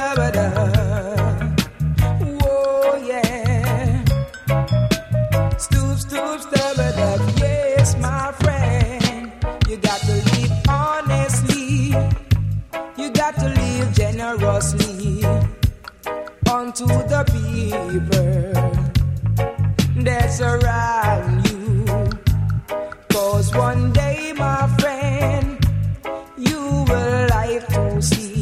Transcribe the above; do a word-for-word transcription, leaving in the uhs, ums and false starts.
da-ba-da. Oh, yeah. Stoop, stoop, da-ba-da. Yes, my friend. You got to live honestly. You got to live generously unto the people that's around you. 'Cause one day, my friend, you will like to see